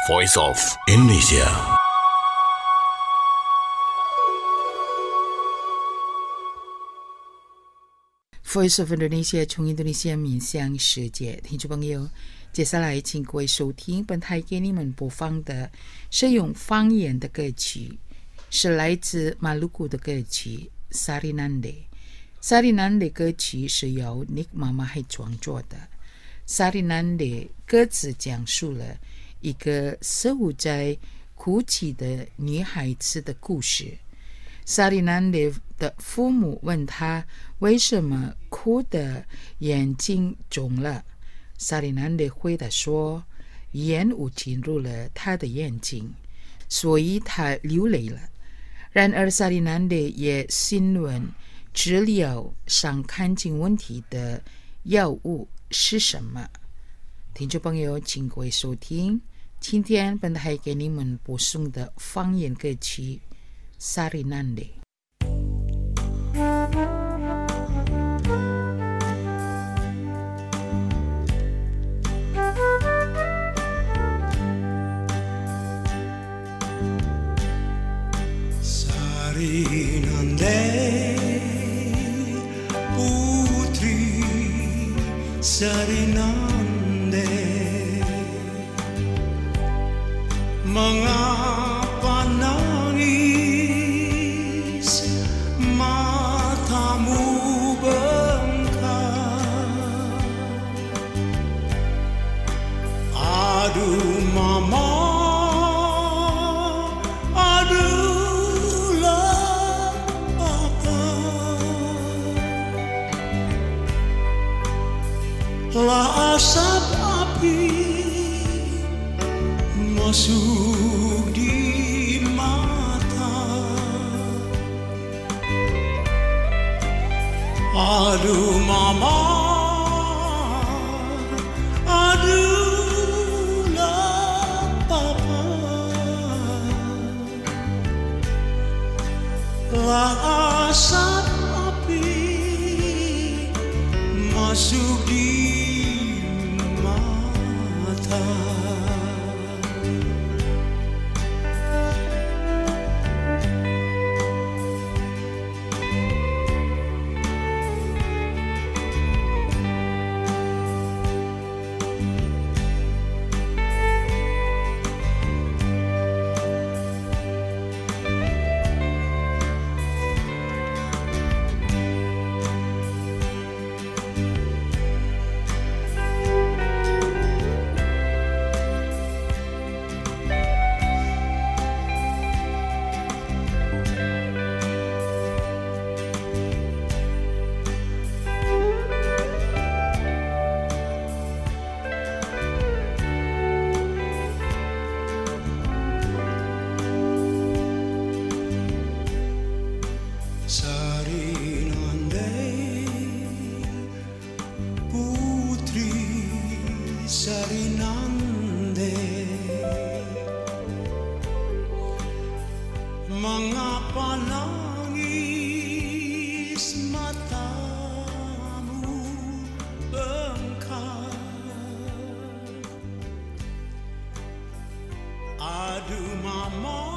Voice of Indonesia. Voice of Indonesia 从印度尼西亚面向世界，听众朋友，接下来请各位收听本台给你们播放的是用方言的歌曲，是来自马鲁古的歌曲 Sarinande。Sarinande 歌曲是由 Nick 妈妈ให้创作的。Sarinande 歌词讲述了一个似乎在哭泣的女孩子的故事。Sarinande 的父母问他为什么哭的眼睛肿了。Sarinande 回答说，烟雾进入了他的眼睛，所以他流泪了。然而 Sarinande 也询问治疗伤看见问题的药物是什么。听众朋友，请各位收听今天本台给你们播送的方言歌曲 Sarinande。 Sarinande putri Sarinande, mengapa nangis matamu bengkak? Aduh mama, aduhlah papa, lah asap api masuk di mata. Aduh mama, aduhlah papa, lah asap api masuk di mata. Sarinande putri Sarinande, mengapa nangis matamu bengkak? Aduh mama,